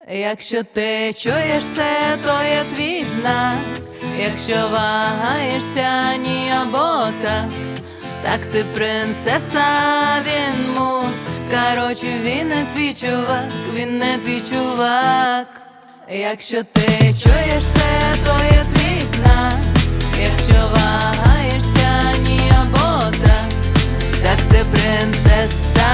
Якщо ти чуєш це, то є твій знак. Якщо вагаєшся, ні або так, так ти принцеса, він мут. Короче, він не твій чувак, він не твій чувак. Якщо ти чуєш це, то є твій знак. Якщо вагаєшся, ні або так, так ти принцеса,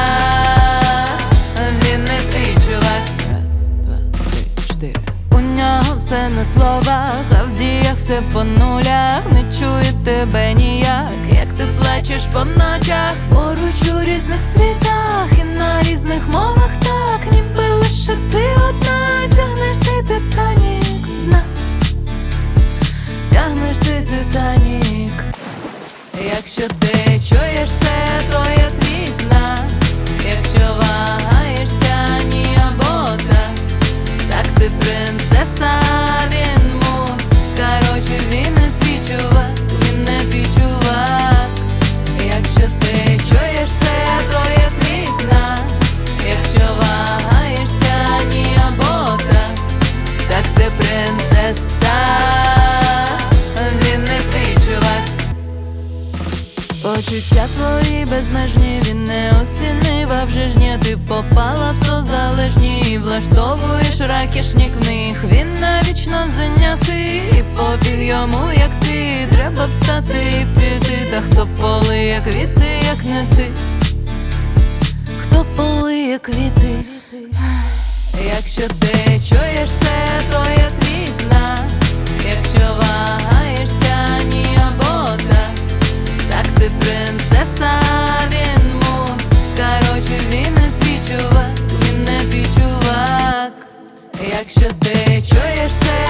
він не твій чувак. Раз, два, три, чотири. У нього все на словах, а в діях все по нулях. Не чує тебе ніяк, як ти плачеш по ночах. Поруч у різних світах і на різних мовах так, ніби лише ти одна. Тягнеш цей Титанік з дна, тягнеш цей Титанік. Якщо ти чуєш це, то є твій знак. Якщо вагаєшся, ні або так, так ти принцеса, він мут. Короче, він не твій чувак, він не твій чувак. Якщо ти чуєш це, то є твій знак. Якщо вагаєшся, ні або так, так ти принцеса, він не твій чувак. Почуття твої безмежні, він не оцінив, а вже ж ні, ти попала в созалежні і влаштовуєш ракешник в них. Він навічно зайнятий, і пофіг йому, як ти. Треба встати і піти, та хто полиє квіти, як не ти? Хто полиє квіти? Якщо ти чуєш це, то є твій знак. Якщо вагаєшся, ні або так, так ти принцеса, він мут. Короче, він не твій чувак, він не твій чувак. Якщо ти чуєш це,